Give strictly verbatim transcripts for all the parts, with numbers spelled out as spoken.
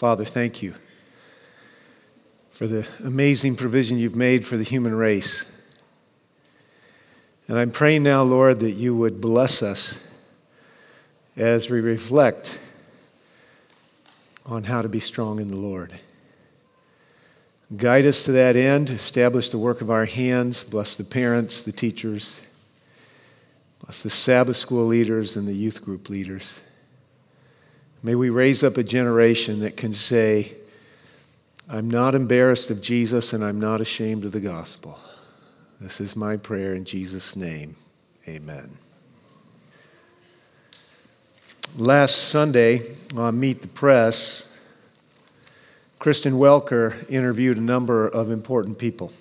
Father, thank you for the amazing provision you've made for the human race. And I'm praying now, Lord, that you would bless us as we reflect on how to be strong in the Lord. Guide us to that end, establish the work of our hands, bless the parents, the teachers, bless the Sabbath school leaders and the youth group leaders. May we raise up a generation that can say, I'm not embarrassed of Jesus and I'm not ashamed of the gospel. This is my prayer in Jesus' name. Amen. Last Sunday on Meet the Press, Kristen Welker interviewed a number of important people.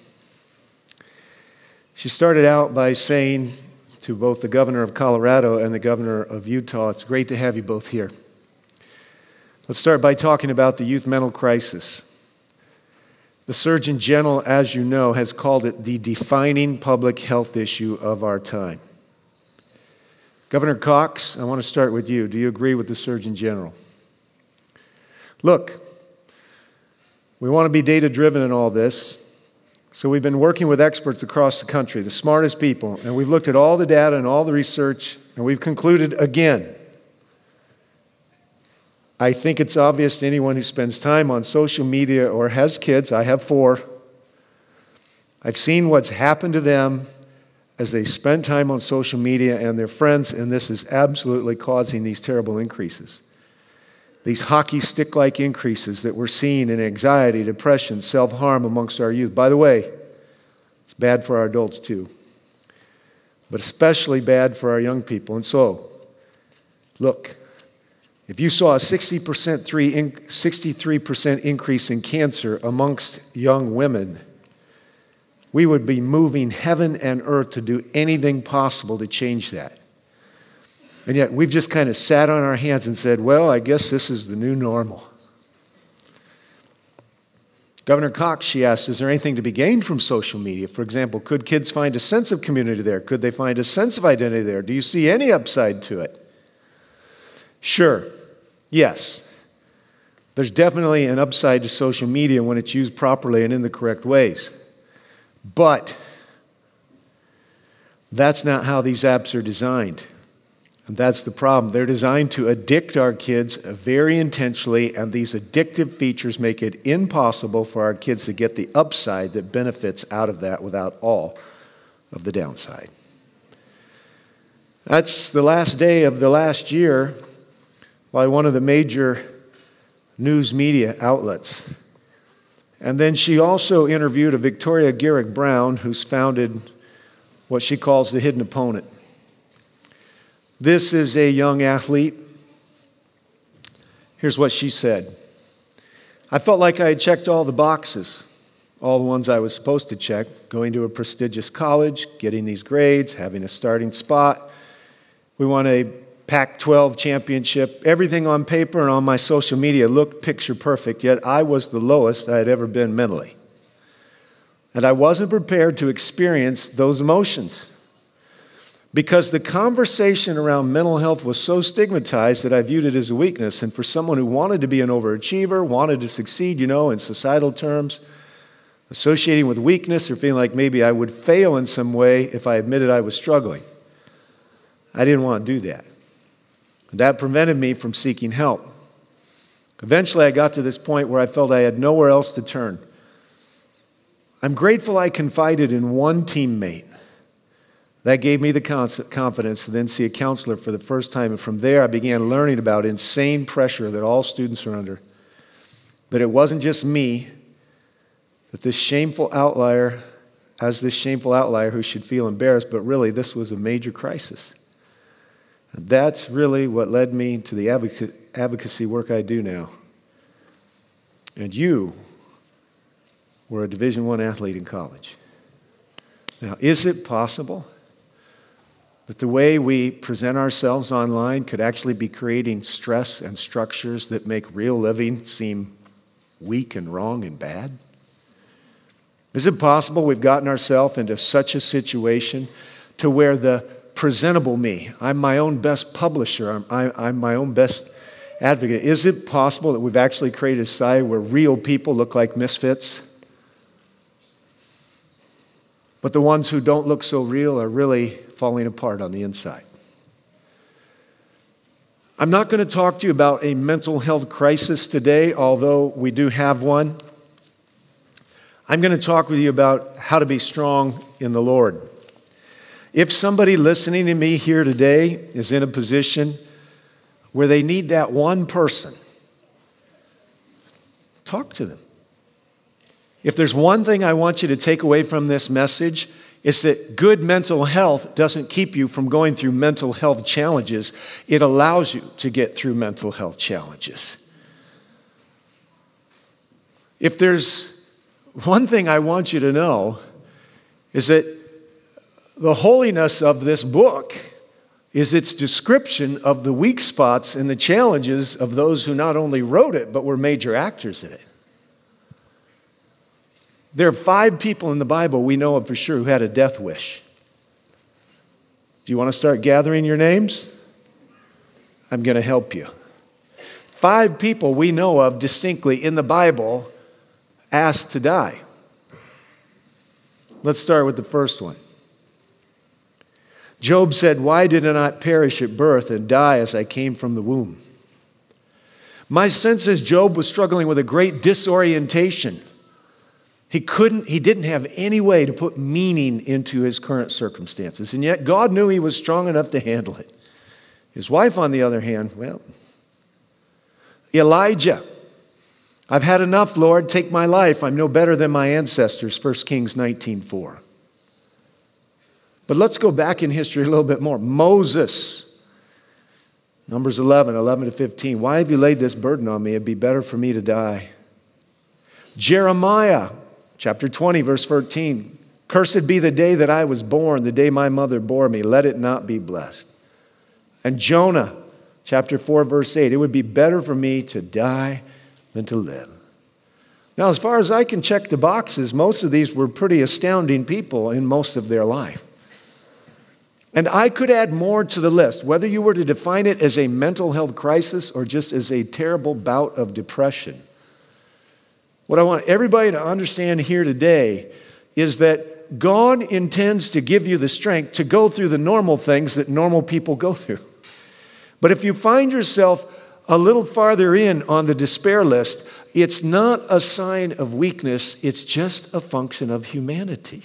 She started out by saying to both the governor of Colorado and the governor of Utah, it's great to have you both here. Let's start by talking about the youth mental crisis. The Surgeon General, as you know, has called it the defining public health issue of our time. Governor Cox, I want to start with you. Do you agree with the Surgeon General? Look, we want to be data-driven in all this, so we've been working with experts across the country, the smartest people, and we've looked at all the data and all the research, and we've concluded again, I think it's obvious to anyone who spends time on social media or has kids, I have four, I've seen what's happened to them as they spend time on social media and their friends, and this is absolutely causing these terrible increases. These hockey stick-like increases that we're seeing in anxiety, depression, self-harm amongst our youth. By the way, it's bad for our adults too, but especially bad for our young people. And so, look, if you saw a sixty percent, sixty-three percent increase in cancer amongst young women, we would be moving heaven and earth to do anything possible to change that. And yet we've just kind of sat on our hands and said, well, I guess this is the new normal. Governor Cox, she asked, is there anything to be gained from social media? For example, could kids find a sense of community there? Could they find a sense of identity there? Do you see any upside to it? Sure, yes. There's definitely an upside to social media when it's used properly and in the correct ways. But that's not how these apps are designed. And that's the problem. They're designed to addict our kids very intentionally, and these addictive features make it impossible for our kids to get the upside that benefits out of that without all of the downside. That's the last day of the last year by one of the major news media outlets. And then she also interviewed a Victoria Garrick Brown, who's founded what she calls the Hidden Opponent. This is a young athlete. Here's what she said. I felt like I had checked all the boxes, all the ones I was supposed to check, going to a prestigious college, getting these grades, having a starting spot. We won a Pac twelve championship. Everything on paper and on my social media looked picture perfect, yet I was the lowest I had ever been mentally. And I wasn't prepared to experience those emotions because the conversation around mental health was so stigmatized that I viewed it as a weakness. And for someone who wanted to be an overachiever, wanted to succeed, you know, in societal terms, associating with weakness or feeling like maybe I would fail in some way if I admitted I was struggling, I didn't want to do that. That prevented me from seeking help. Eventually, I got to this point where I felt I had nowhere else to turn. I'm grateful I confided in one teammate. That gave me the confidence to then see a counselor for the first time. And from there, I began learning about insane pressure that all students are under. That it wasn't just me, that this shameful outlier, as this shameful outlier who should feel embarrassed, but really this was a major crisis. And that's really what led me to the advocacy work I do now. And you were a Division I athlete in college. Now, is it possible that the way we present ourselves online could actually be creating stress and structures that make real living seem weak and wrong and bad? Is it possible we've gotten ourselves into such a situation to where the presentable me, I'm my own best publisher, I'm, I, I'm my own best advocate. Is it possible that we've actually created a society where real people look like misfits? But the ones who don't look so real are really falling apart on the inside. I'm not going to talk to you about a mental health crisis today, although we do have one. I'm going to talk with you about how to be strong in the Lord. If somebody listening to me here today is in a position where they need that one person, talk to them. If there's one thing I want you to take away from this message, it's that good mental health doesn't keep you from going through mental health challenges. It allows you to get through mental health challenges. If there's one thing I want you to know, is that the holiness of this book is its description of the weak spots and the challenges of those who not only wrote it, but were major actors in it. There are five people in the Bible we know of for sure who had a death wish. Do you want to start gathering your names? I'm going to help you. Five people we know of distinctly in the Bible asked to die. Let's start with the first one. Job said, "Why did I not perish at birth and die as I came from the womb?" My sense is Job was struggling with a great disorientation. He couldn't, he didn't have any way to put meaning into his current circumstances. And yet God knew he was strong enough to handle it. His wife, on the other hand, well, Elijah, "I've had enough, Lord. Take my life. I'm no better than my ancestors." First Kings nineteen four. But let's go back in history a little bit more. Moses, Numbers eleven, eleven to fifteen. "Why have you laid this burden on me? It'd be better for me to die." Jeremiah, chapter twenty, verse thirteen. "Cursed be the day that I was born, the day my mother bore me. Let it not be blessed." And Jonah, chapter four, verse eight. "It would be better for me to die than to live." Now, as far as I can check the boxes, most of these were pretty astounding people in most of their life. And I could add more to the list, whether you were to define it as a mental health crisis or just as a terrible bout of depression. What I want everybody to understand here today is that God intends to give you the strength to go through the normal things that normal people go through. But if you find yourself a little farther in on the despair list, it's not a sign of weakness, it's just a function of humanity.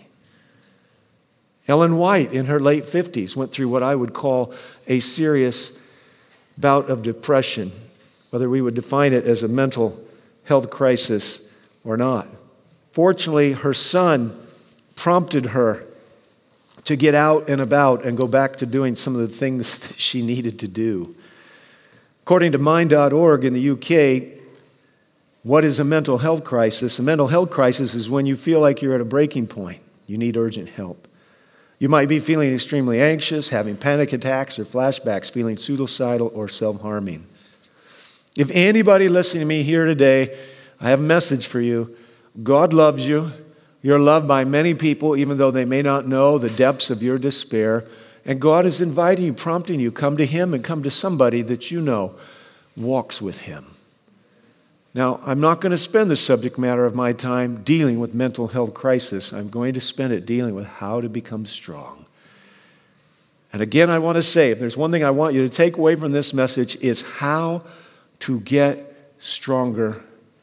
Ellen White, in her late fifties, went through what I would call a serious bout of depression, whether we would define it as a mental health crisis or not. Fortunately, her son prompted her to get out and about and go back to doing some of the things that she needed to do. According to Mind dot org in the U K, what is a mental health crisis? A mental health crisis is when you feel like you're at a breaking point. You need urgent help. You might be feeling extremely anxious, having panic attacks or flashbacks, feeling suicidal or self-harming. If anybody listening to me here today, I have a message for you. God loves you. You're loved by many people, even though they may not know the depths of your despair. And God is inviting you, prompting you, come to Him and come to somebody that you know walks with Him. Now, I'm not going to spend the subject matter of my time dealing with mental health crisis. I'm going to spend it dealing with how to become strong. And again, I want to say, if there's one thing I want you to take away from this message, is how to get stronger.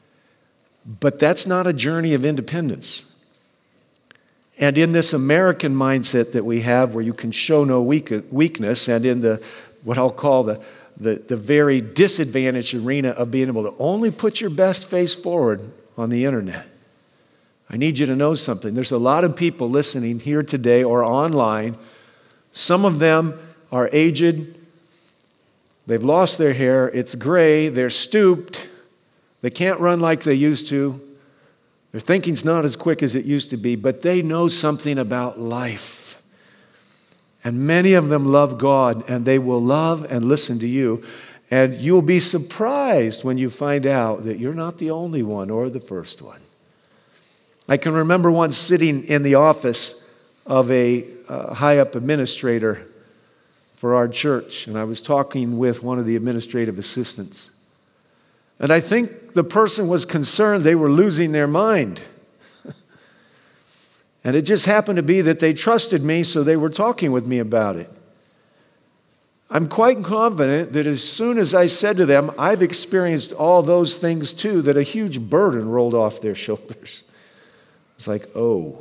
But that's not a journey of independence. And in this American mindset that we have, where you can show no weak, weakness, and in the what I'll call the The, the very disadvantaged arena of being able to only put your best face forward on the internet. I need you to know something. There's a lot of people listening here today or online. Some of them are aged. They've lost their hair. It's gray. They're stooped. They can't run like they used to. Their thinking's not as quick as it used to be, but they know something about life. And many of them love God, and they will love and listen to you. And you'll be surprised when you find out that you're not the only one or the first one. I can remember once sitting in the office of a uh, high-up administrator for our church, and I was talking with one of the administrative assistants. And I think the person was concerned they were losing their mind. And it just happened to be that they trusted me, so they were talking with me about it. I'm quite confident that as soon as I said to them, I've experienced all those things too, that a huge burden rolled off their shoulders. It's like, oh.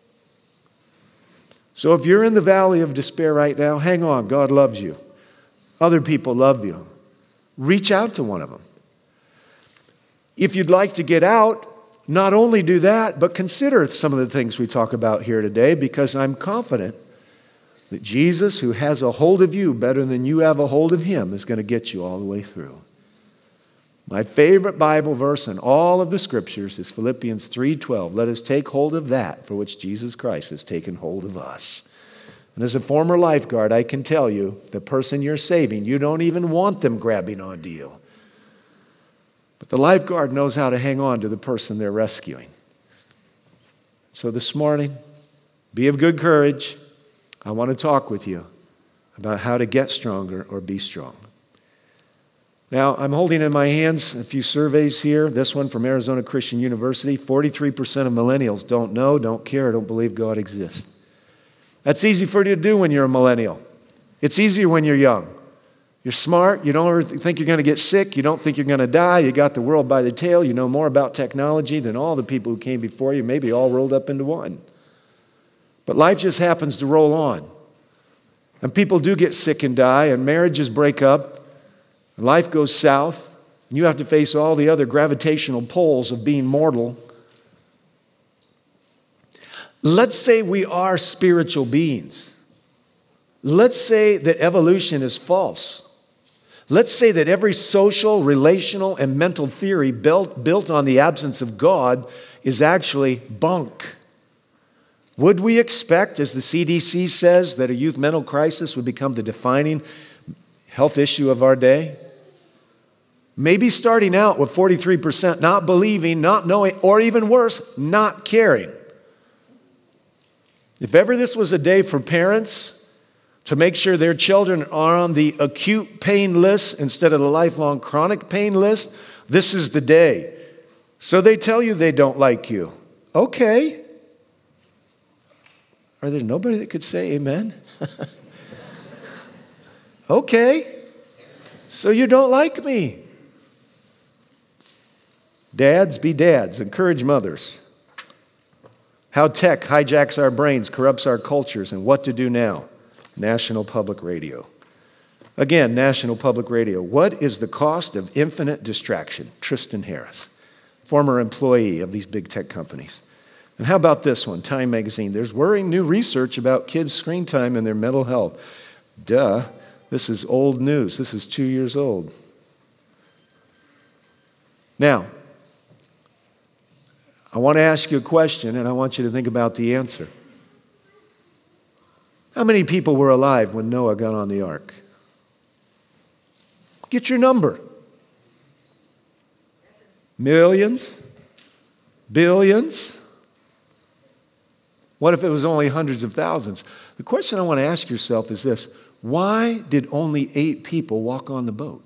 So if you're in the valley of despair right now, hang on. God loves you. Other people love you. Reach out to one of them. If you'd like to get out, not only do that, but consider some of the things we talk about here today, because I'm confident that Jesus, who has a hold of you better than you have a hold of him, is going to get you all the way through. My favorite Bible verse in all of the scriptures is Philippians three twelve. Let us take hold of that for which Jesus Christ has taken hold of us. And as a former lifeguard, I can tell you, the person you're saving, you don't even want them grabbing onto you. But the lifeguard knows how to hang on to the person they're rescuing. So this morning, be of good courage. I want to talk with you about how to get stronger or be strong. Now, I'm holding in my hands a few surveys here. This one from Arizona Christian University. forty-three percent of millennials don't know, don't care, don't believe God exists. That's easy for you to do when you're a millennial. It's easier when you're young. You're smart. You don't ever think you're going to get sick. You don't think you're going to die. You got the world by the tail. You know more about technology than all the people who came before you, maybe all rolled up into one. But life just happens to roll on. And people do get sick and die, and marriages break up, and life goes south, and you have to face all the other gravitational pulls of being mortal. Let's say we are spiritual beings. Let's say that evolution is false. Let's say that every social, relational, and mental theory built, built on the absence of God is actually bunk. Would we expect, as the C D C says, that a youth mental crisis would become the defining health issue of our day? Maybe starting out with forty-three percent not believing, not knowing, or even worse, not caring. If ever this was a day for parents to make sure their children are on the acute pain list instead of the lifelong chronic pain list, this is the day. So they tell you they don't like you. Okay. Are there nobody that could say amen? Okay. So you don't like me. Dads, be dads. Encourage mothers. How tech hijacks our brains, corrupts our cultures, and what to do now. National Public Radio. Again, National Public Radio. What is the cost of infinite distraction? Tristan Harris, former employee of these big tech companies. And how about this one, Time Magazine? There's worrying new research about kids' screen time and their mental health. Duh, this is old news. This is two years old. Now, I want to ask you a question, and I want you to think about the answer. How many people were alive when Noah got on the ark? Get your number. Millions? Billions? What if it was only hundreds of thousands? The question I want to ask yourself is this: why did only eight people walk on the boat?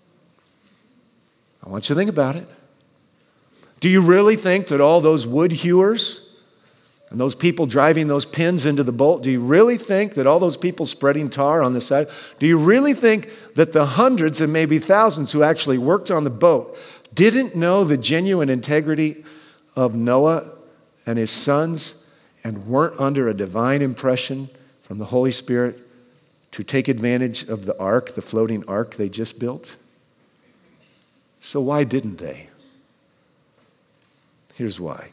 I want you to think about it. Do you really think that all those wood hewers and those people driving those pins into the boat, do you really think that all those people spreading tar on the side, do you really think that the hundreds and maybe thousands who actually worked on the boat didn't know the genuine integrity of Noah and his sons and weren't under a divine impression from the Holy Spirit to take advantage of the ark, the floating ark they just built? So why didn't they? Here's why.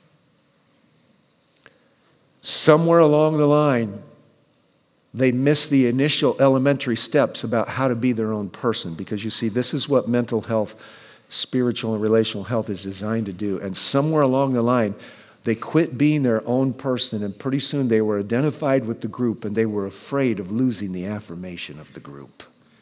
Somewhere along the line, they missed the initial elementary steps about how to be their own person. Because you see, this is what mental health, spiritual and relational health is designed to do. And somewhere along the line, they quit being their own person, and pretty soon they were identified with the group, and they were afraid of losing the affirmation of the group.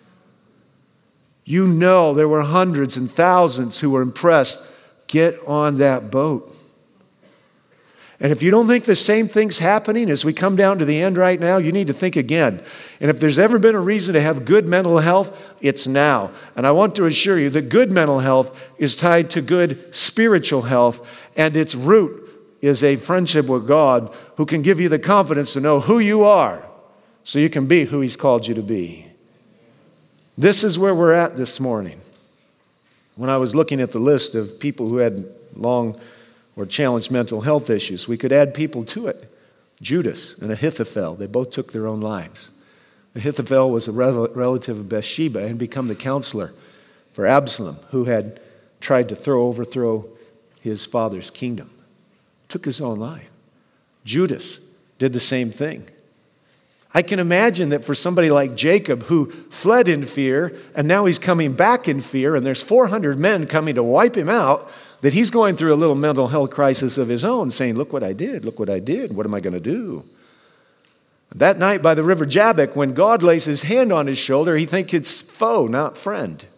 You know there were hundreds and thousands who were impressed. Get on that boat. And if you don't think the same thing's happening as we come down to the end right now, you need to think again. And if there's ever been a reason to have good mental health, it's now. And I want to assure you that good mental health is tied to good spiritual health, and its root is a friendship with God who can give you the confidence to know who you are so you can be who He's called you to be. This is where we're at this morning. When I was looking at the list of people who had long or challenged mental health issues, we could add people to it. Judas and Ahithophel, they both took their own lives. Ahithophel was a rel- relative of Bathsheba and become the counselor for Absalom, who had tried to throw, overthrow his father's kingdom. Took his own life. Judas did the same thing. I can imagine that for somebody like Jacob, who fled in fear, and now he's coming back in fear, and there's four hundred men coming to wipe him out, that he's going through a little mental health crisis of his own, saying, look what I did, look what I did, what am I going to do? That night by the river Jabbok, when God lays his hand on his shoulder, he thinks it's foe, not friend.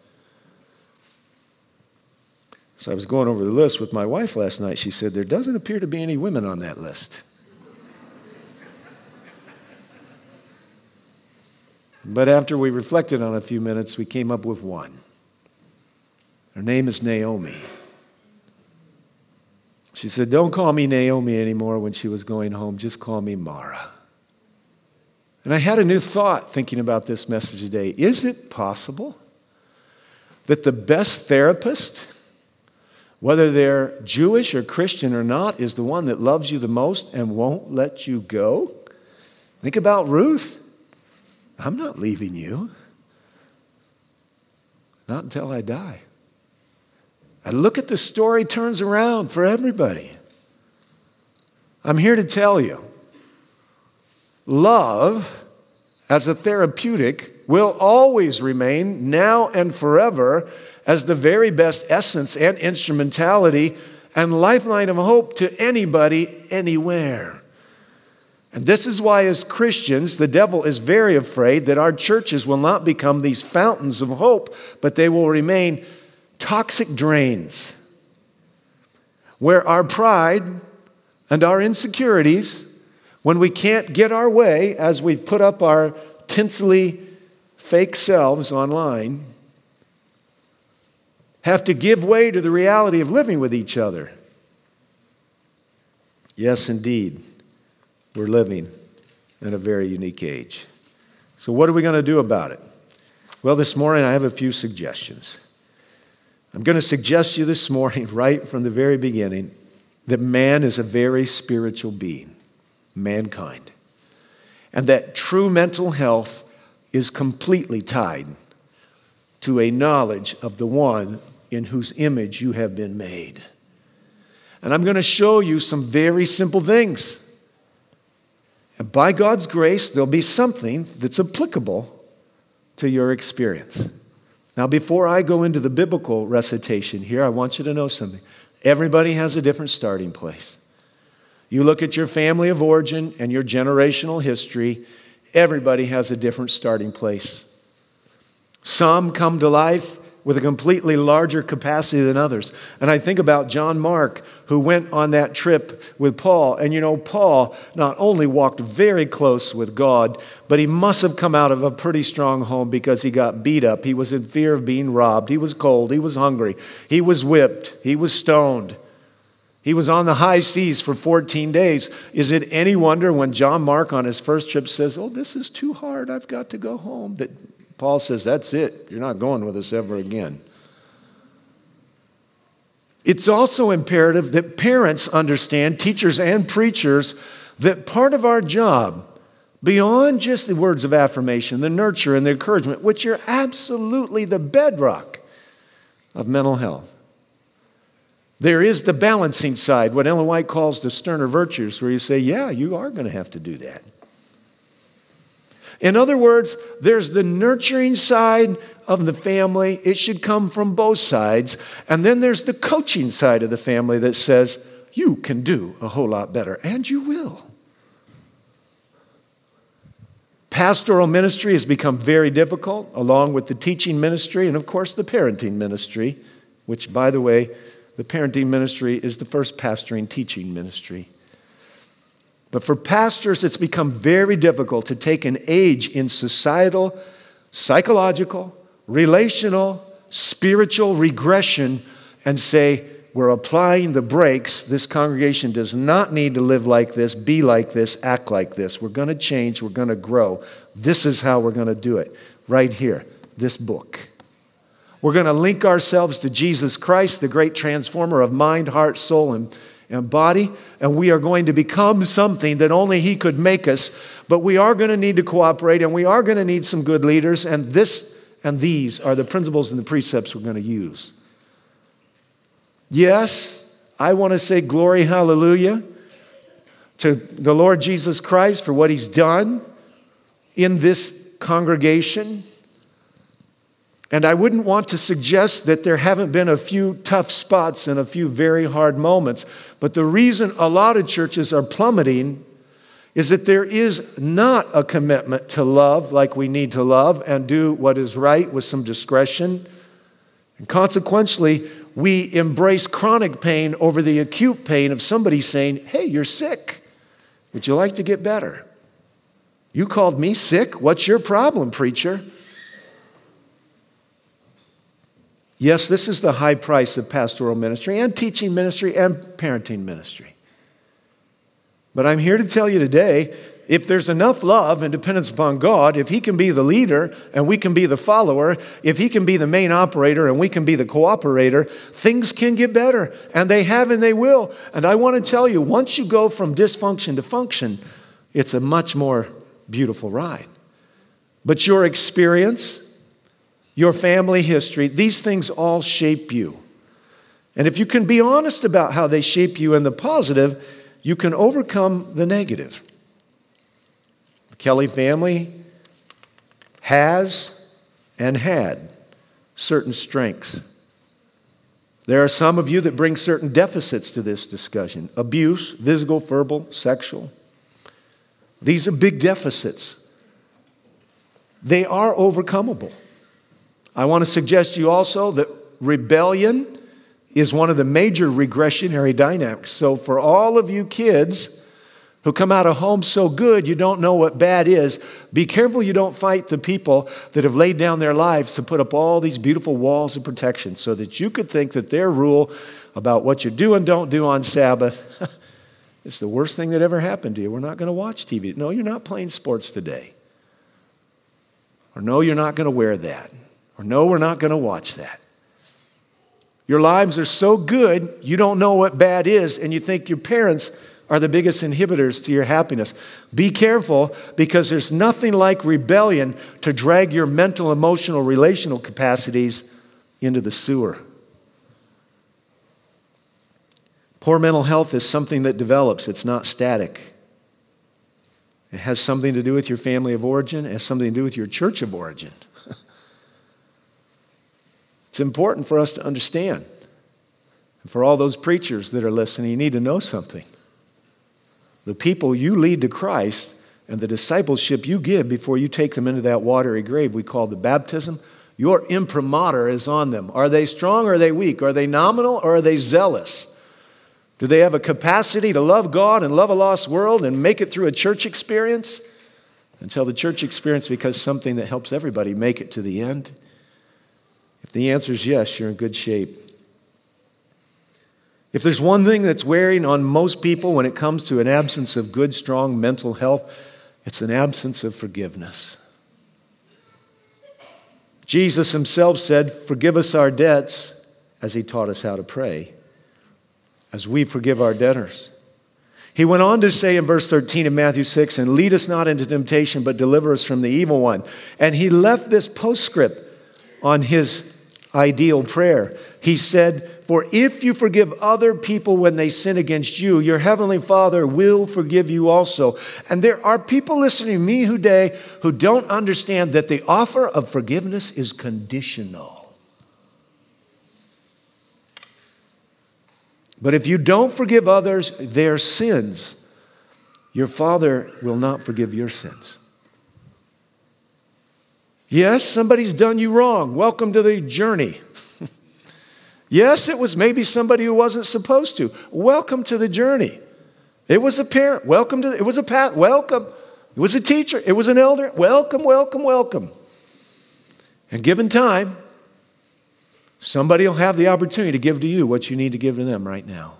So I was going over the list with my wife last night. She said, there doesn't appear to be any women on that list. But after we reflected on it a few minutes, we came up with one. Her name is Naomi. She said, don't call me Naomi anymore when she was going home. Just call me Mara. And I had a new thought thinking about this message today. Is it possible that the best therapist, whether they're Jewish or Christian or not, is the one that loves you the most and won't let you go? Think about Ruth. I'm not leaving you. Not until I die. And look at the story turns around for everybody. I'm here to tell you, love as a therapeutic will always remain now and forever as the very best essence and instrumentality and lifeline of hope to anybody, anywhere. And this is why as Christians, the devil is very afraid that our churches will not become these fountains of hope, but they will remain toxic drains where our pride and our insecurities, when we can't get our way as we put up our tinsely fake selves online, have to give way to the reality of living with each other. Yes, indeed, we're living in a very unique age. So what are we going to do about it? Well, this morning I have a few suggestions. I'm going to suggest to you this morning, right from the very beginning, that man is a very spiritual being, mankind, and that true mental health is completely tied to a knowledge of the one in whose image you have been made. And I'm going to show you some very simple things. And by God's grace, there'll be something that's applicable to your experience. Now, before I go into the biblical recitation here, I want you to know something. Everybody has a different starting place. You look at your family of origin and your generational history, everybody has a different starting place. Some come to life with a completely larger capacity than others. And I think about John Mark, who went on that trip with Paul. And you know, Paul not only walked very close with God, but he must have come out of a pretty strong home because he got beat up. He was in fear of being robbed. He was cold. He was hungry. He was whipped. He was stoned. He was on the high seas for fourteen days. Is it any wonder when John Mark on his first trip says, oh, this is too hard. I've got to go home, that Paul says, that's it. You're not going with us ever again. It's also imperative that parents understand, teachers and preachers, that part of our job, beyond just the words of affirmation, the nurture and the encouragement, which are absolutely the bedrock of mental health, there is the balancing side, what Ellen White calls the sterner virtues, where you say, yeah, you are going to have to do that. In other words, there's the nurturing side of the family. It should come from both sides. And then there's the coaching side of the family that says, you can do a whole lot better, and you will. Pastoral ministry has become very difficult, along with the teaching ministry and, of course, the parenting ministry, which, by the way, the parenting ministry is the first pastoring teaching ministry. But for pastors, it's become very difficult to take an age in societal, psychological, relational, spiritual regression and say, we're applying the brakes. This congregation does not need to live like this, be like this, act like this. We're going to change. We're going to grow. This is how we're going to do it. Right here, this book. We're going to link ourselves to Jesus Christ, the great transformer of mind, heart, soul, and, and body. And we are going to become something that only He could make us. But we are going to need to cooperate, and we are going to need some good leaders. And this and these are the principles and the precepts we're going to use. Yes, I want to say glory, hallelujah, to the Lord Jesus Christ for what He's done in this congregation. And I wouldn't want to suggest that there haven't been a few tough spots and a few very hard moments. But the reason a lot of churches are plummeting is that there is not a commitment to love like we need to love and do what is right with some discretion. And consequently, we embrace chronic pain over the acute pain of somebody saying, hey, you're sick. Would you like to get better? You called me sick? What's your problem, preacher? Yes, this is the high price of pastoral ministry and teaching ministry and parenting ministry. But I'm here to tell you today, if there's enough love and dependence upon God, if He can be the leader and we can be the follower, if He can be the main operator and we can be the cooperator, things can get better. And they have and they will. And I want to tell you, once you go from dysfunction to function, it's a much more beautiful ride. But your experience, your family history, these things all shape you. And if you can be honest about how they shape you in the positive, you can overcome the negative. The Kelly family has and had certain strengths. There are some of you that bring certain deficits to this discussion. Abuse, physical, verbal, sexual. These are big deficits. They are overcomable. I want to suggest to you also that rebellion is one of the major regressionary dynamics. So for all of you kids who come out of home so good you don't know what bad is, be careful you don't fight the people that have laid down their lives to put up all these beautiful walls of protection so that you could think that their rule about what you do and don't do on Sabbath is the worst thing that ever happened to you. We're not going to watch T V. No, you're not playing sports today. Or no, you're not going to wear that. Or no, we're not going to watch that. Your lives are so good, you don't know what bad is, and you think your parents are the biggest inhibitors to your happiness. Be careful, because there's nothing like rebellion to drag your mental, emotional, relational capacities into the sewer. Poor mental health is something that develops. It's not static. It has something to do with your family of origin. It has something to do with your church of origin. It's important for us to understand. And for all those preachers that are listening, you need to know something. The people you lead to Christ and the discipleship you give before you take them into that watery grave we call the baptism, your imprimatur is on them. Are they strong or are they weak? Are they nominal or are they zealous? Do they have a capacity to love God and love a lost world and make it through a church experience until the church experience becomes something that helps everybody make it to the end? If the answer is yes, you're in good shape. If there's one thing that's wearing on most people when it comes to an absence of good, strong mental health, it's an absence of forgiveness. Jesus Himself said, forgive us our debts, as He taught us how to pray, as we forgive our debtors. He went on to say in verse thirteen of Matthew six, and lead us not into temptation, but deliver us from the evil one. And He left this postscript on His ideal prayer. He said, for if you forgive other people when they sin against you, your heavenly Father will forgive you also. And there are people listening to me today who don't understand that the offer of forgiveness is conditional. But if you don't forgive others their sins, your Father will not forgive your sins. Yes, somebody's done you wrong. Welcome to the journey. Yes, it was maybe somebody who wasn't supposed to. Welcome to the journey. It was a parent. Welcome to, it was a pat. Welcome. It was a teacher. It was an elder. Welcome, welcome, welcome. And given time, somebody will have the opportunity to give to you what you need to give to them right now.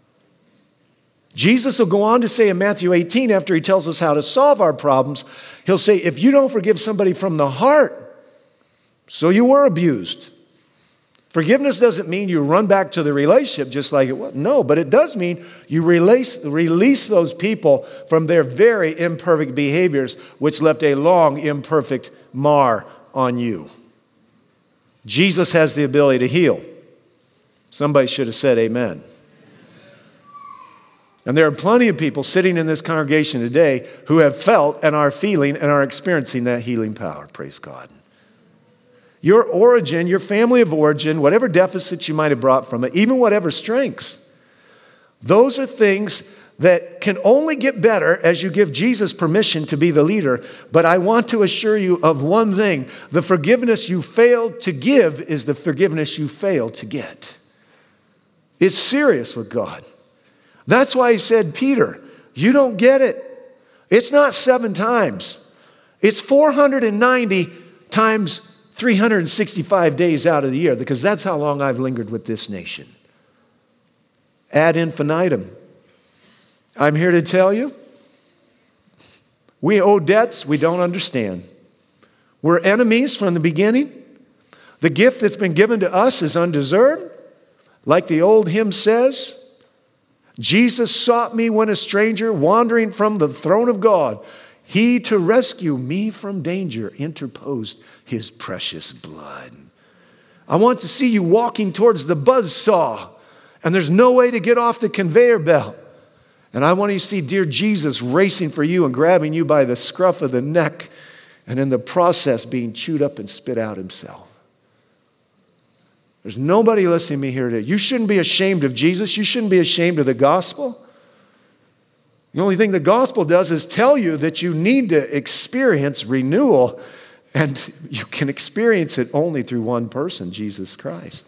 Jesus will go on to say in Matthew eighteen, after he tells us how to solve our problems, he'll say, if you don't forgive somebody from the heart, so you were abused. Forgiveness doesn't mean you run back to the relationship just like it was. No, but it does mean you release, release those people from their very imperfect behaviors, which left a long, imperfect mar on you. Jesus has the ability to heal. Somebody should have said amen. And there are plenty of people sitting in this congregation today who have felt and are feeling and are experiencing that healing power. Praise God. Your origin, your family of origin, whatever deficits you might have brought from it, even whatever strengths, those are things that can only get better as you give Jesus permission to be the leader. But I want to assure you of one thing. The forgiveness you failed to give is the forgiveness you failed to get. It's serious with God. That's why he said, Peter, you don't get it. It's not seven times. It's four hundred ninety times three hundred sixty-five days out of the year, because that's how long I've lingered with this nation. Ad infinitum. I'm here to tell you, we owe debts we don't understand. We're enemies from the beginning. The gift that's been given to us is undeserved. Like the old hymn says, Jesus sought me when a stranger, wandering from the throne of God. He, to rescue me from danger, interposed his precious blood. I want to see you walking towards the buzzsaw, and there's no way to get off the conveyor belt. And I want you to see dear Jesus racing for you and grabbing you by the scruff of the neck, and in the process being chewed up and spit out himself. There's nobody listening to me here today. You shouldn't be ashamed of Jesus. You shouldn't be ashamed of the gospel. The only thing the gospel does is tell you that you need to experience renewal, and you can experience it only through one person, Jesus Christ.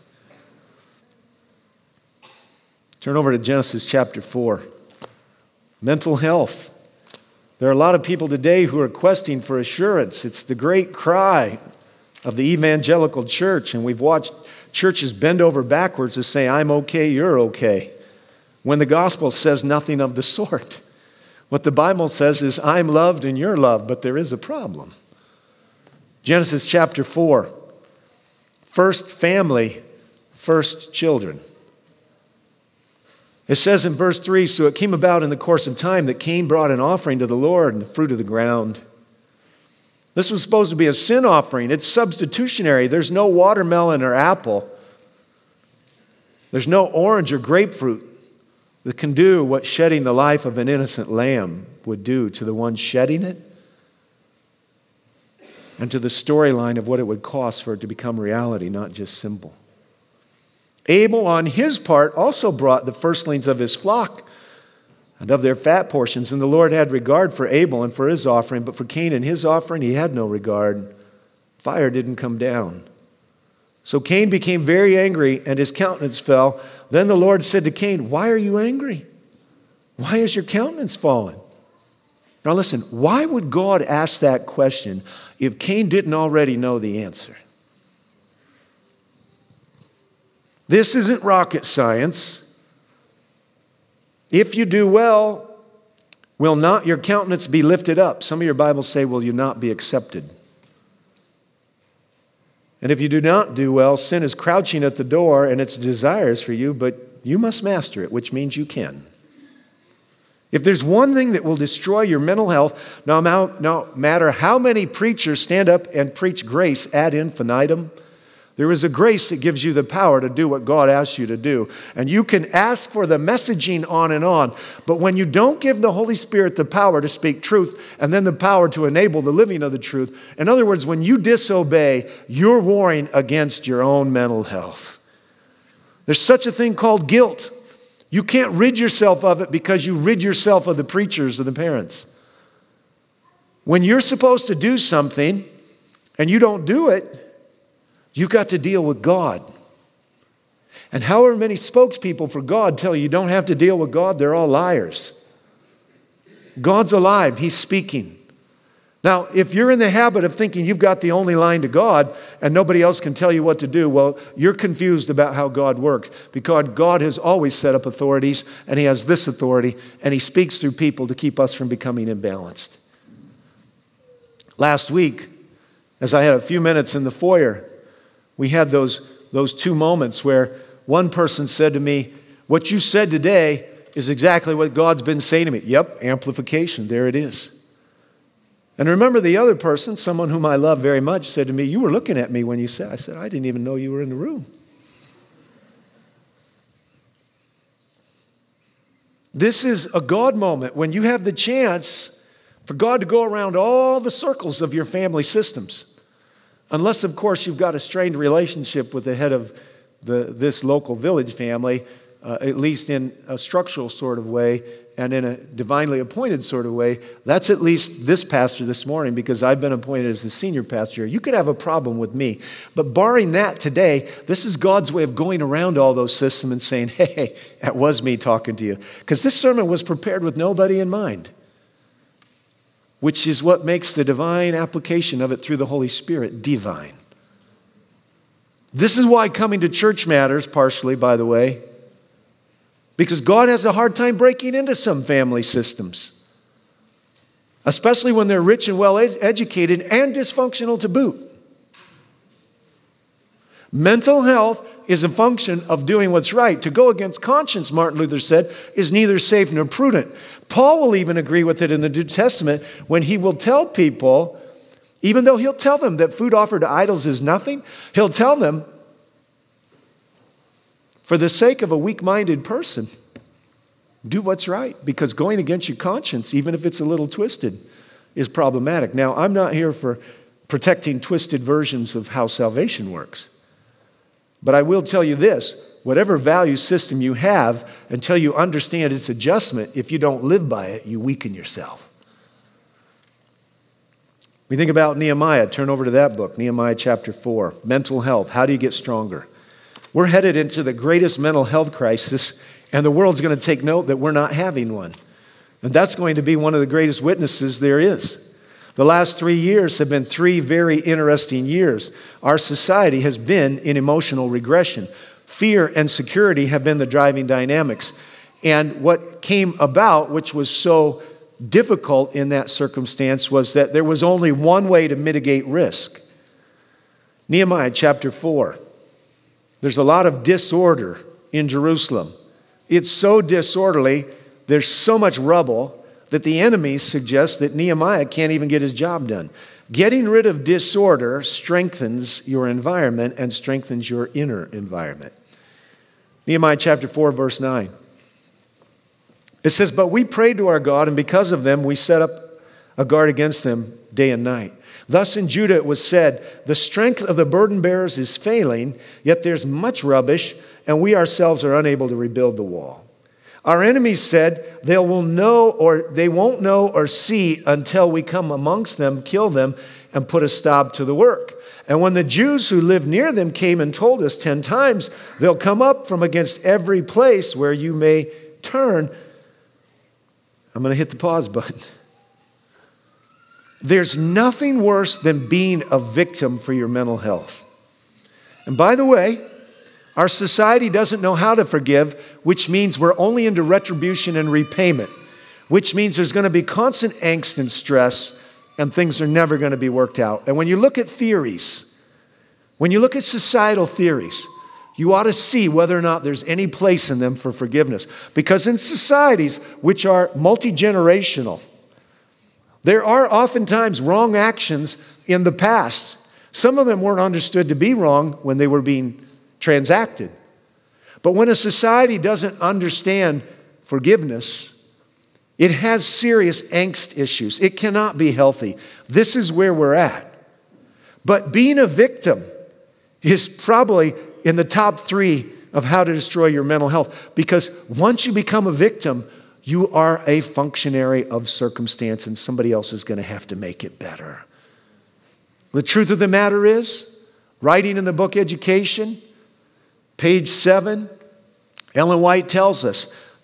Turn over to Genesis chapter four. Mental health. There are a lot of people today who are questing for assurance. It's the great cry of the evangelical church, and we've watched churches bend over backwards to say, I'm okay, you're okay, when the gospel says nothing of the sort. What the Bible says is, I'm loved and you're loved, but there is a problem. Genesis chapter four, first family, first children. It says in verse three, so it came about in the course of time that Cain brought an offering to the Lord and the fruit of the ground. This was supposed to be a sin offering. It's substitutionary. There's no watermelon or apple. There's no orange or grapefruit that can do what shedding the life of an innocent lamb would do to the one shedding it, and to the storyline of what it would cost for it to become reality, not just symbol. Abel, on his part, also brought the firstlings of his flock and of their fat portions, and the Lord had regard for Abel and for his offering, but for Cain and his offering he had no regard. Fire didn't come down. So Cain became very angry, and his countenance fell. Then the Lord said to Cain, why are you angry? Why is your countenance fallen? Now listen, why would God ask that question if Cain didn't already know the answer? This isn't rocket science. If you do well, will not your countenance be lifted up? Some of your Bibles say, will you not be accepted? And if you do not do well, sin is crouching at the door and its desires for you, but you must master it, which means you can. If there's one thing that will destroy your mental health, no matter how many preachers stand up and preach grace ad infinitum, there is a grace that gives you the power to do what God asks you to do. And you can ask for the messaging on and on, but when you don't give the Holy Spirit the power to speak truth and then the power to enable the living of the truth, in other words, when you disobey, you're warring against your own mental health. There's such a thing called guilt. You can't rid yourself of it because you rid yourself of the preachers or the parents. When you're supposed to do something and you don't do it, you've got to deal with God. And however many spokespeople for God tell you you don't have to deal with God, they're all liars. God's alive. He's speaking. Now, if you're in the habit of thinking you've got the only line to God and nobody else can tell you what to do, well, you're confused about how God works, because God has always set up authorities, and He has this authority, and He speaks through people to keep us from becoming imbalanced. Last week, as I had a few minutes in the foyer, we had those, those two moments where one person said to me, "What you said today is exactly what God's been saying to me." Yep, amplification, there it is. And remember, the other person, someone whom I love very much, said to me, "You were looking at me when you said." I said, "I didn't even know you were in the room." This is a God moment when you have the chance for God to go around all the circles of your family systems. Unless, of course, you've got a strained relationship with the head of the, this local village family, uh, at least in a structural sort of way, and in a divinely appointed sort of way. That's at least this pastor this morning, because I've been appointed as the senior pastor. You could have a problem with me. But barring that today, this is God's way of going around all those systems and saying, "Hey, that was me talking to you." Because this sermon was prepared with nobody in mind, which is what makes the divine application of it through the Holy Spirit divine. This is why coming to church matters, partially, by the way. Because God has a hard time breaking into some family systems, especially when they're rich and well ed- educated and dysfunctional to boot. Mental health is a function of doing what's right. To go against conscience, Martin Luther said, is neither safe nor prudent. Paul will even agree with it in the New Testament when he will tell people, even though he'll tell them that food offered to idols is nothing, he'll tell them, for the sake of a weak-minded person, do what's right, because going against your conscience, even if it's a little twisted, is problematic. Now, I'm not here for protecting twisted versions of how salvation works. But I will tell you this, whatever value system you have, until you understand its adjustment, if you don't live by it, you weaken yourself. We think about Nehemiah. Turn over to that book, Nehemiah chapter four. Mental health. How do you get stronger? We're headed into the greatest mental health crisis, and the world's going to take note that we're not having one. And that's going to be one of the greatest witnesses there is. The last three years have been three very interesting years. Our society has been in emotional regression. Fear and security have been the driving dynamics. And what came about, which was so difficult in that circumstance, was that there was only one way to mitigate risk. Nehemiah chapter four. There's a lot of disorder in Jerusalem. It's so disorderly, there's so much rubble, that the enemy suggests that Nehemiah can't even get his job done. Getting rid of disorder strengthens your environment and strengthens your inner environment. Nehemiah chapter four, verse nine. It says, "But we prayed to our God, and because of them we set up a guard against them day and night. Thus in Judah it was said, the strength of the burden bearers is failing, yet there's much rubbish, and we ourselves are unable to rebuild the wall. Our enemies said, they will know or they won't know or see until we come amongst them, kill them, and put a stop to the work. And when the Jews who live near them came and told us ten times, they'll come up from against every place where you may turn." I'm going to hit the pause button. There's nothing worse than being a victim for your mental health. And by the way, our society doesn't know how to forgive, which means we're only into retribution and repayment, which means there's going to be constant angst and stress, and things are never going to be worked out. And when you look at theories, when you look at societal theories, you ought to see whether or not there's any place in them for forgiveness. Because in societies which are multi-generational, there are oftentimes wrong actions in the past. Some of them weren't understood to be wrong when they were being transacted. But when a society doesn't understand forgiveness, it has serious angst issues. It cannot be healthy. This is where we're at. But being a victim is probably in the top three of how to destroy your mental health. Because once you become a victim, you are a functionary of circumstance, and somebody else is going to have to make it better. The truth of the matter is, writing in the book Education, page seven, Ellen White tells us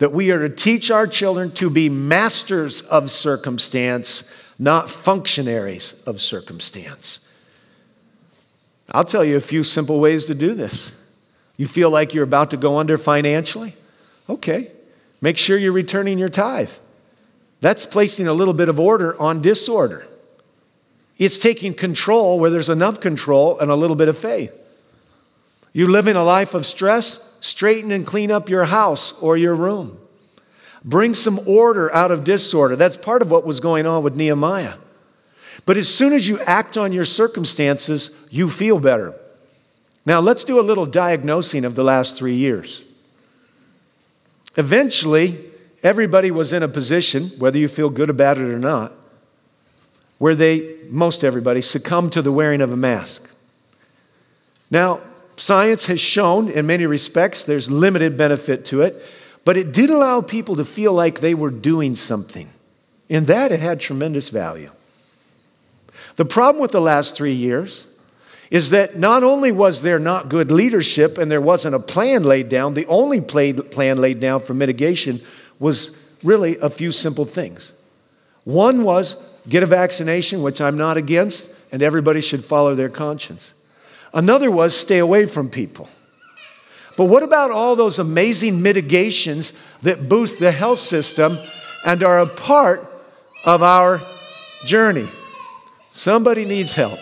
that we are to teach our children to be masters of circumstance, not functionaries of circumstance. I'll tell you a few simple ways to do this. You feel like you're about to go under financially? Okay. Make sure you're returning your tithe. That's placing a little bit of order on disorder. It's taking control where there's enough control and a little bit of faith. You're living a life of stress? Straighten and clean up your house or your room. Bring some order out of disorder. That's part of what was going on with Nehemiah. But as soon as you act on your circumstances, you feel better. Now, let's do a little diagnosing of the last three years. Eventually, everybody was in a position, whether you feel good about it or not, where they, most everybody, succumbed to the wearing of a mask. Now, science has shown, in many respects, there's limited benefit to it, but it did allow people to feel like they were doing something. In that, it had tremendous value. The problem with the last three years is that not only was there not good leadership and there wasn't a plan laid down, the only plan laid down for mitigation was really a few simple things. One was get a vaccination, which I'm not against, and everybody should follow their conscience. Another was stay away from people. But what about all those amazing mitigations that boost the health system and are a part of our journey? Somebody needs help.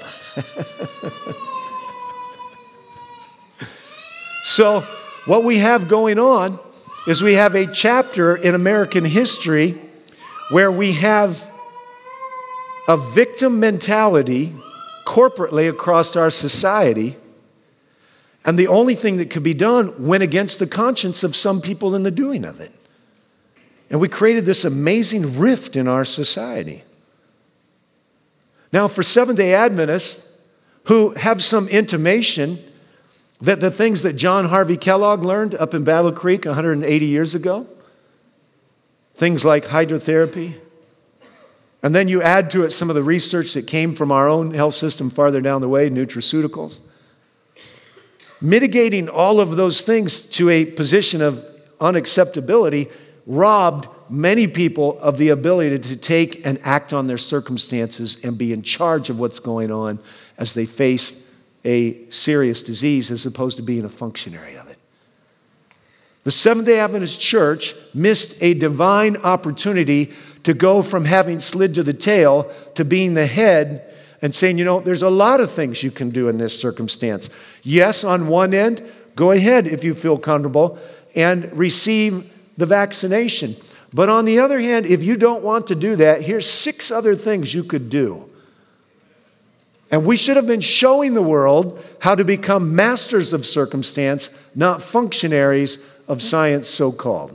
So what we have going on is we have a chapter in American history where we have a victim mentality corporately across our society, and the only thing that could be done went against the conscience of some people in the doing of it. And we created this amazing rift in our society. Now, for Seventh-day Adventists who have some intimation that the things that John Harvey Kellogg learned up in Battle Creek one hundred eighty years ago, things like hydrotherapy, and then you add to it some of the research that came from our own health system farther down the way, nutraceuticals, mitigating all of those things to a position of unacceptability robbed many people of the ability to take and act on their circumstances and be in charge of what's going on as they face a serious disease as opposed to being a functionary of it. The Seventh-day Adventist Church missed a divine opportunity to go from having slid to the tail to being the head and saying, you know, there's a lot of things you can do in this circumstance. Yes, on one end, go ahead if you feel comfortable and receive the vaccination. But on the other hand, if you don't want to do that, here's six other things you could do. And we should have been showing the world how to become masters of circumstance, not functionaries of science so-called.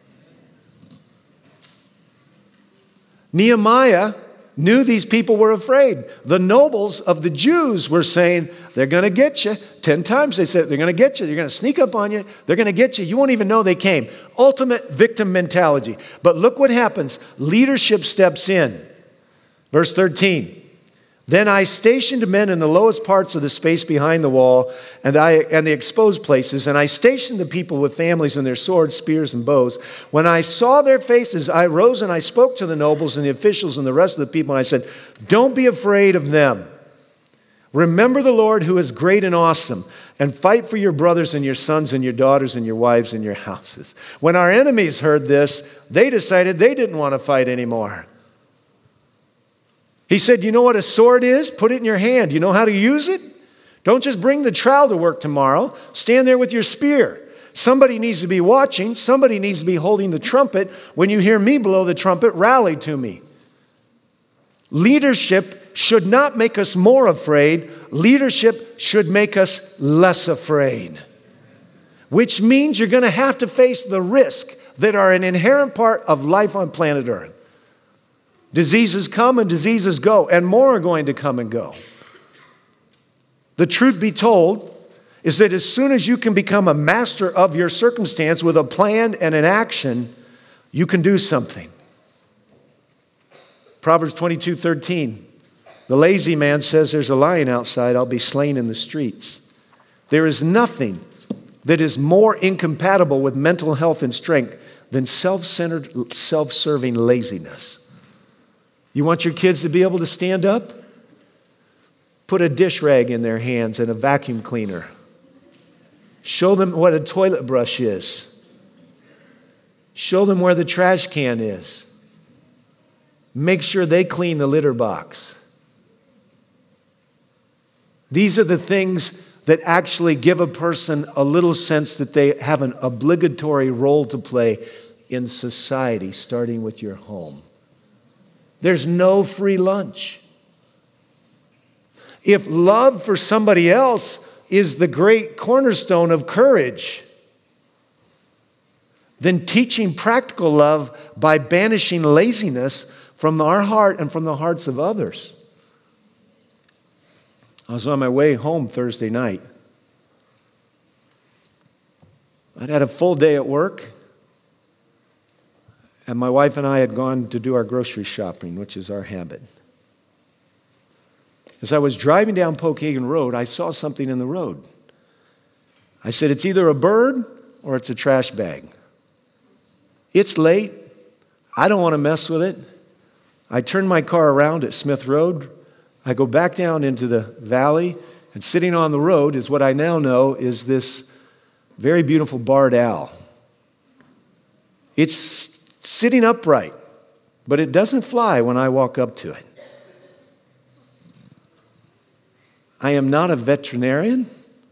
Nehemiah knew these people were afraid. The nobles of the Jews were saying, they're going to get you. Ten times they said, they're going to get you. They're going to sneak up on you. They're going to get you. You won't even know they came. Ultimate victim mentality. But look what happens. Leadership steps in. Verse thirteen. Then I stationed men in the lowest parts of the space behind the wall and I and the exposed places, and I stationed the people with families and their swords, spears, and bows. When I saw their faces, I rose and I spoke to the nobles and the officials and the rest of the people, and I said, don't be afraid of them. Remember the Lord who is great and awesome, and fight for your brothers and your sons and your daughters and your wives and your houses. When our enemies heard this, they decided they didn't want to fight anymore. He said, you know what a sword is? Put it in your hand. You know how to use it? Don't just bring the trowel to work tomorrow. Stand there with your spear. Somebody needs to be watching. Somebody needs to be holding the trumpet. When you hear me blow the trumpet, rally to me. Leadership should not make us more afraid. Leadership should make us less afraid. Which means you're going to have to face the risks that are an inherent part of life on planet Earth. Diseases come and diseases go, and more are going to come and go. The truth be told is that as soon as you can become a master of your circumstance with a plan and an action, you can do something. Proverbs twenty-two thirteen. The lazy man says, there's a lion outside, I'll be slain in the streets. There is nothing that is more incompatible with mental health and strength than self-centered, self-serving laziness. You want your kids to be able to stand up? Put a dish rag in their hands and a vacuum cleaner. Show them what a toilet brush is. Show them where the trash can is. Make sure they clean the litter box. These are the things that actually give a person a little sense that they have an obligatory role to play in society, starting with your home. There's no free lunch. If love for somebody else is the great cornerstone of courage, then teaching practical love by banishing laziness from our heart and from the hearts of others. I was on my way home Thursday night. I'd had a full day at work, and my wife and I had gone to do our grocery shopping, which is our habit. As I was driving down Pokagon Road, I saw something in the road. I said, it's either a bird or it's a trash bag. It's late. I don't want to mess with it. I turned my car around at Smith Road. I go back down into the valley, and sitting on the road is what I now know is this very beautiful barred owl. It's sitting upright, but it doesn't fly when I walk up to it. I am not a veterinarian,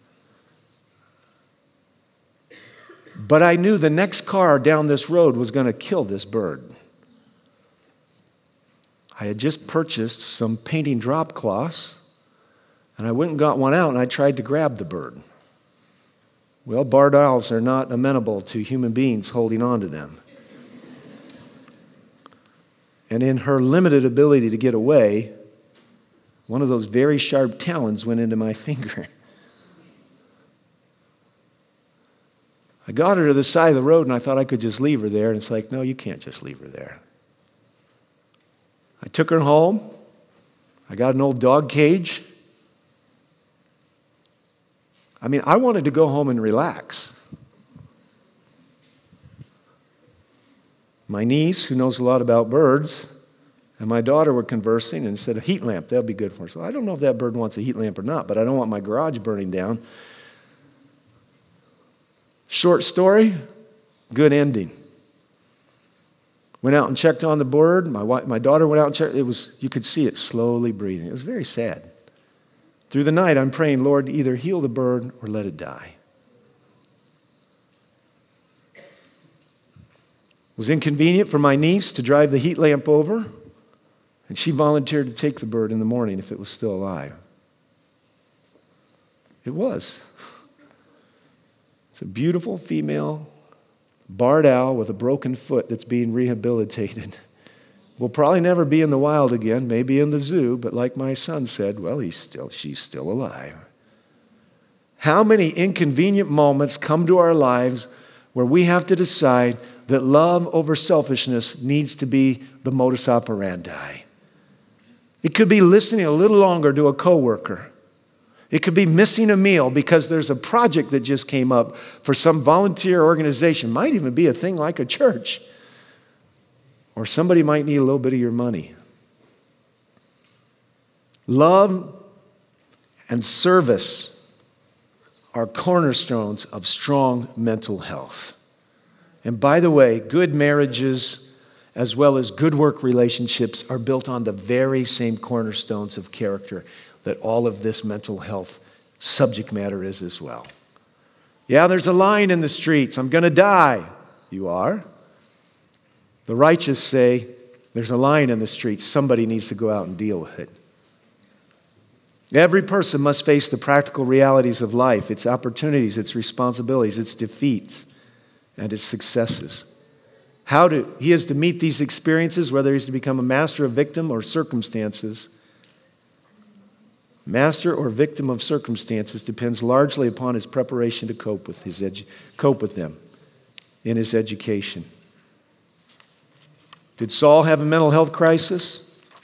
but I knew the next car down this road was going to kill this bird. I had just purchased some painting drop cloths, and I went and got one out, and I tried to grab the bird. Well, barred owls are not amenable to human beings holding on to them. And in her limited ability to get away, one of those very sharp talons went into my finger. I got her to the side of the road, and I thought I could just leave her there, and it's like, no, you can't just leave her there. I took her home. I got an old dog cage. I mean, I wanted to go home and relax. My niece, who knows a lot about birds, and my daughter were conversing and said, a heat lamp, that'll be good for her. So I don't know if that bird wants a heat lamp or not, but I don't want my garage burning down. Short story, good ending. Went out and checked on the bird. My wife, my daughter went out and checked. It was, you could see it slowly breathing. It was very sad. Through the night, I'm praying, Lord, either heal the bird or let it die. It was inconvenient for my niece to drive the heat lamp over, and she volunteered to take the bird in the morning if it was still alive. It was. It's a beautiful female barred owl with a broken foot that's being rehabilitated. Will probably never be in the wild again, maybe in the zoo, but like my son said, well, he's still, she's still alive. How many inconvenient moments come to our lives where we have to decide that love over selfishness needs to be the modus operandi? It could be listening a little longer to a coworker. It could be missing a meal because there's a project that just came up for some volunteer organization. Might even be a thing like a church. Or somebody might need a little bit of your money. Love and service are cornerstones of strong mental health. And by the way, good marriages as well as good work relationships are built on the very same cornerstones of character that all of this mental health subject matter is as well. Yeah, there's a line in the streets. I'm going to die. You are. The righteous say, there's a line in the streets. Somebody needs to go out and deal with it. Every person must face the practical realities of life, its opportunities, its responsibilities, its defeats, and its successes. How to, he is to meet these experiences, whether he's to become a master of victim or circumstances. Master or victim of circumstances depends largely upon his preparation to cope with his edu- cope with them in his education. Did Saul have a mental health crisis?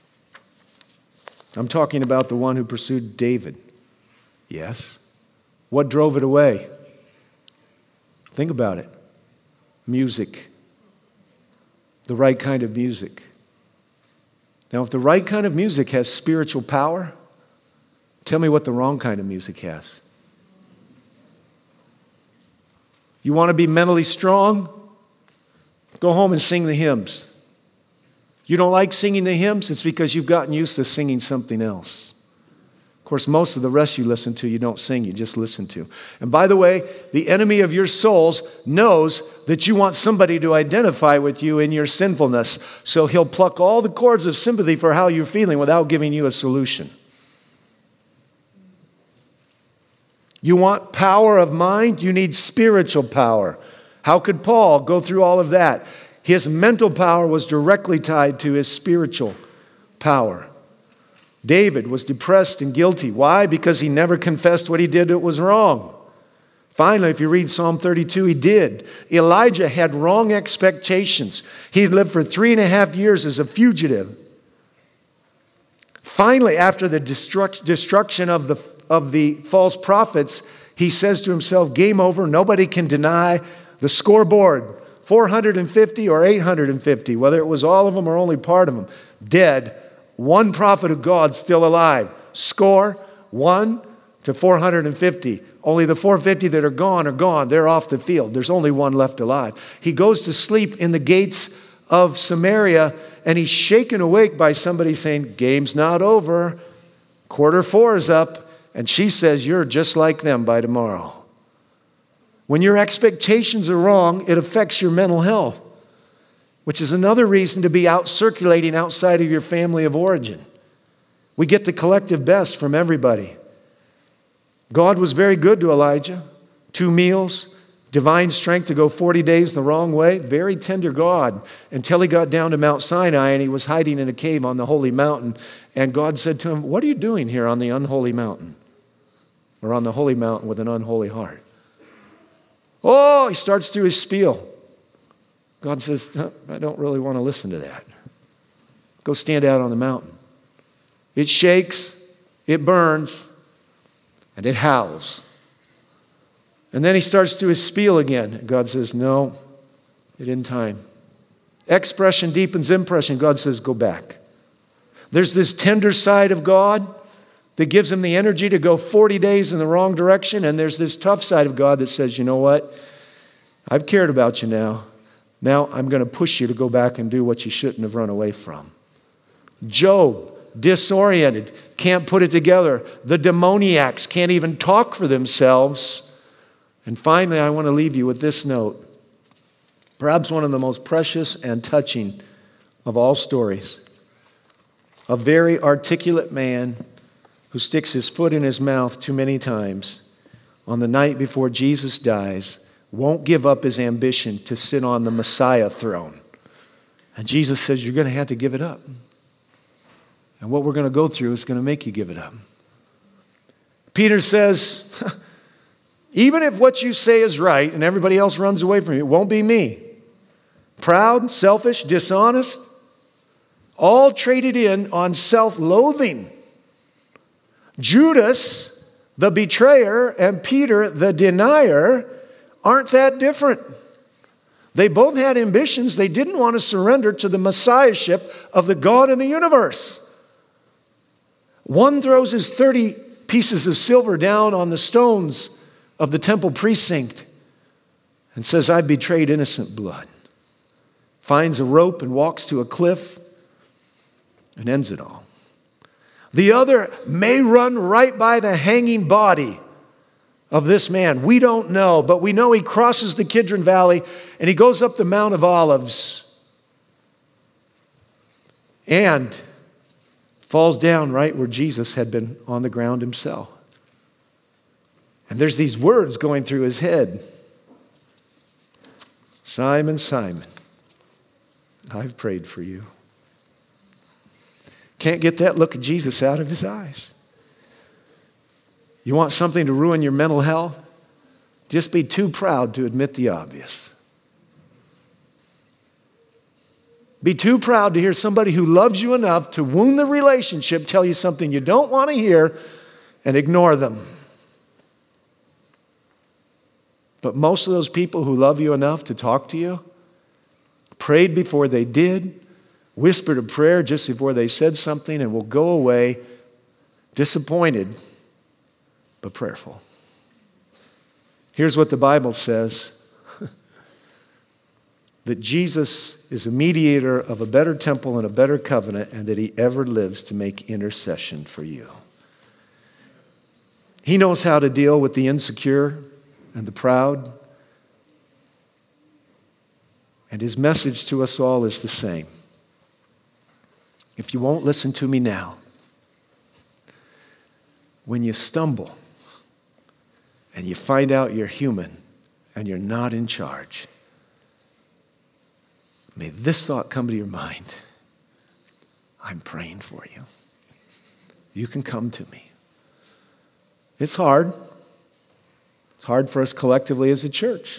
I'm talking about the one who pursued David. Yes. What drove it away? Think about it. Music. the right kind of music. Now, if the right kind of music has spiritual power, tell me what the wrong kind of music has. You want to be mentally strong? Go home and sing the hymns. You don't like singing the hymns? It's because you've gotten used to singing something else. Of course, most of the rest you listen to, you don't sing, you just listen to. And by the way, the enemy of your souls knows that you want somebody to identify with you in your sinfulness. So he'll pluck all the cords of sympathy for how you're feeling without giving you a solution. You want power of mind? You need spiritual power. How could Paul go through all of that? His mental power was directly tied to his spiritual power. David was depressed and guilty. Why? Because he never confessed what he did that was wrong. Finally, if you read Psalm thirty-two, he did. Elijah had wrong expectations. He had lived for three and a half years as a fugitive. Finally, after the destruct, destruction of the, of the false prophets, he says to himself, game over, nobody can deny the scoreboard. four hundred fifty or eight hundred fifty, whether it was all of them or only part of them, dead. One prophet of God still alive. Score, one to four hundred fifty. Only the four hundred fifty that are gone are gone. They're off the field. There's only one left alive. He goes to sleep in the gates of Samaria, and he's shaken awake by somebody saying, game's not over. Quarter four is up. And she says, you're just like them by tomorrow. When your expectations are wrong, it affects your mental health, which is another reason to be out circulating outside of your family of origin. We get the collective best from everybody. God was very good to Elijah. Two meals, divine strength to go forty days the wrong way. Very tender God until he got down to Mount Sinai and he was hiding in a cave on the holy mountain. And God said to him, what are you doing here on the unholy mountain? Or on the holy mountain with an unholy heart? Oh, he starts through his spiel. God says, I don't really want to listen to that. Go stand out on the mountain. It shakes, it burns, and it howls. And then he starts through his spiel again. And God says, no, it isn't time. Expression deepens impression. God says, go back. There's this tender side of God that gives him the energy to go forty days in the wrong direction. And there's this tough side of God that says, you know what? I've cared about you now. Now I'm going to push you to go back and do what you shouldn't have run away from. Job, disoriented, can't put it together. The demoniacs can't even talk for themselves. And finally, I want to leave you with this note. Perhaps one of the most precious and touching of all stories. A very articulate man who sticks his foot in his mouth too many times on the night before Jesus dies won't give up his ambition to sit on the Messiah throne. And Jesus says, you're going to have to give it up. And what we're going to go through is going to make you give it up. Peter says, even if what you say is right and everybody else runs away from you, it won't be me. Proud, selfish, dishonest, all traded in on self-loathing. Judas, the betrayer, and Peter, the denier, aren't that different. They both had ambitions. They didn't want to surrender to the messiahship of the God in the universe. One throws his thirty pieces of silver down on the stones of the temple precinct and says, I betrayed innocent blood. Finds a rope and walks to a cliff and ends it all. The other may run right by the hanging body of this man. We don't know, but we know he crosses the Kidron Valley and he goes up the Mount of Olives and falls down right where Jesus had been on the ground himself. And there's these words going through his head. Simon, Simon, I've prayed for you. Can't get that look of Jesus out of his eyes. You want something to ruin your mental health? Just be too proud to admit the obvious. Be too proud to hear somebody who loves you enough to wound the relationship tell you something you don't want to hear and ignore them. But most of those people who love you enough to talk to you prayed before they did, whispered a prayer just before they said something, and will go away disappointed but prayerful. Here's what the Bible says, that Jesus is a mediator of a better temple and a better covenant, and that he ever lives to make intercession for you. He knows how to deal with the insecure and the proud. And his message to us all is the same. If you won't listen to me now, when you stumble and you find out you're human and you're not in charge, may this thought come to your mind. I'm praying for you. You can come to me. It's hard. It's hard for us collectively as a church.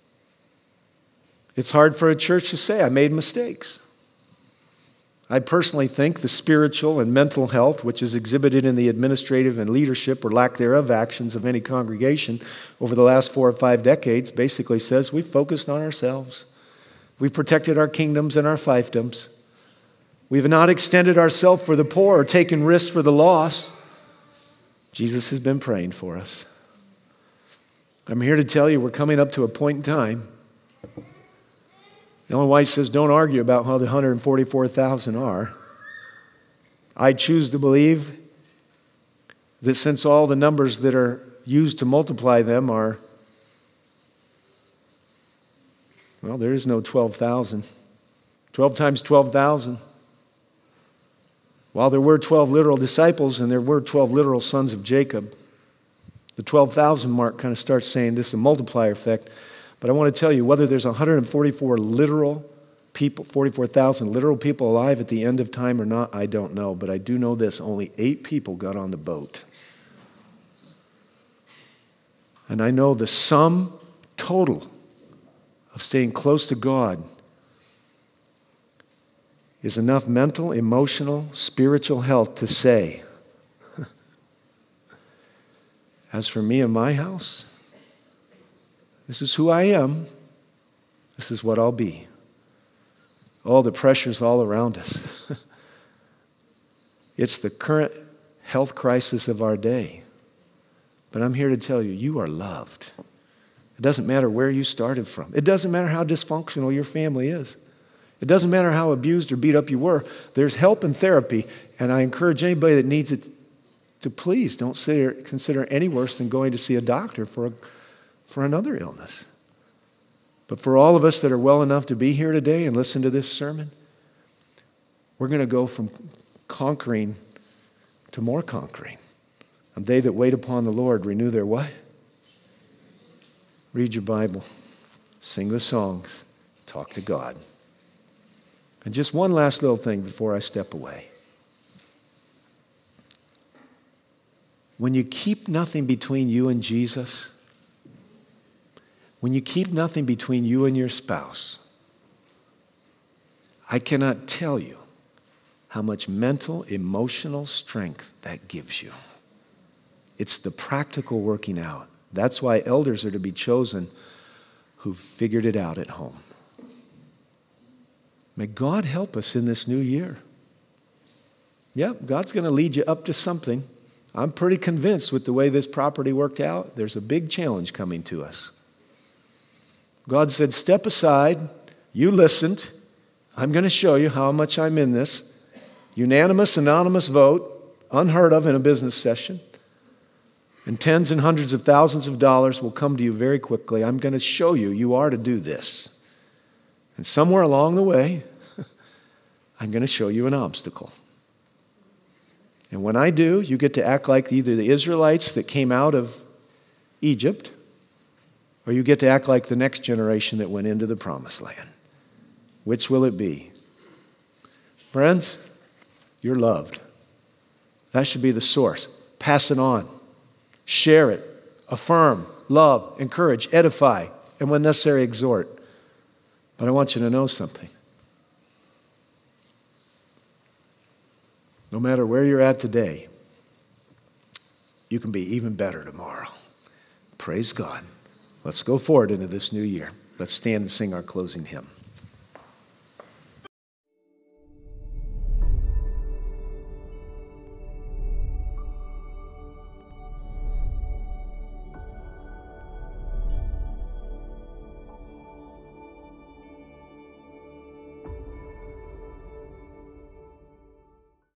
It's hard for a church to say, I made mistakes. I personally think the spiritual and mental health, which is exhibited in the administrative and leadership or lack thereof actions of any congregation over the last four or five decades, basically says we've focused on ourselves. We've protected our kingdoms and our fiefdoms. We've not extended ourselves for the poor or taken risks for the lost. Jesus has been praying for us. I'm here to tell you we're coming up to a point in time. Ellen White says, don't argue about how the one hundred forty-four thousand are. I choose to believe that since all the numbers that are used to multiply them are, well, there is no twelve thousand. twelve times twelve thousand. While there were twelve literal disciples and there were twelve literal sons of Jacob, the twelve thousand mark kind of starts saying this is a multiplier effect. But I want to tell you, whether there's one hundred forty-four literal people, forty-four thousand literal people alive at the end of time or not, I don't know. But I do know this, only eight people got on the boat. And I know the sum total of staying close to God is enough mental, emotional, spiritual health to say, as for me and my house, this is who I am. This is what I'll be. All the pressures all around us. It's the current health crisis of our day. But I'm here to tell you, you are loved. It doesn't matter where you started from. It doesn't matter how dysfunctional your family is. It doesn't matter how abused or beat up you were. There's help and therapy, and I encourage anybody that needs it to please don't consider any worse than going to see a doctor for a for another illness. But for all of us that are well enough to be here today and listen to this sermon, we're going to go from conquering to more conquering. And they that wait upon the Lord renew their what? Read your Bible, sing the songs, talk to God. And just one last little thing before I step away. When you keep nothing between you and Jesus, when you keep nothing between you and your spouse, I cannot tell you how much mental, emotional strength that gives you. It's the practical working out. That's why elders are to be chosen who've figured it out at home. May God help us in this new year. Yep, God's going to lead you up to something. I'm pretty convinced with the way this property worked out, there's a big challenge coming to us. God said, step aside. You listened. I'm going to show you how much I'm in this. Unanimous, anonymous vote, unheard of in a business session. And tens and hundreds of thousands of dollars will come to you very quickly. I'm going to show you you are to do this. And somewhere along the way, I'm going to show you an obstacle. And when I do, you get to act like either the Israelites that came out of Egypt, or you get to act like the next generation that went into the promised land. Which will it be? Friends, you're loved. That should be the source. Pass it on. Share it. Affirm, love, encourage, edify, and when necessary, exhort. But I want you to know something. No matter where you're at today, you can be even better tomorrow. Praise God. Let's go forward into this new year. Let's stand and sing our closing hymn.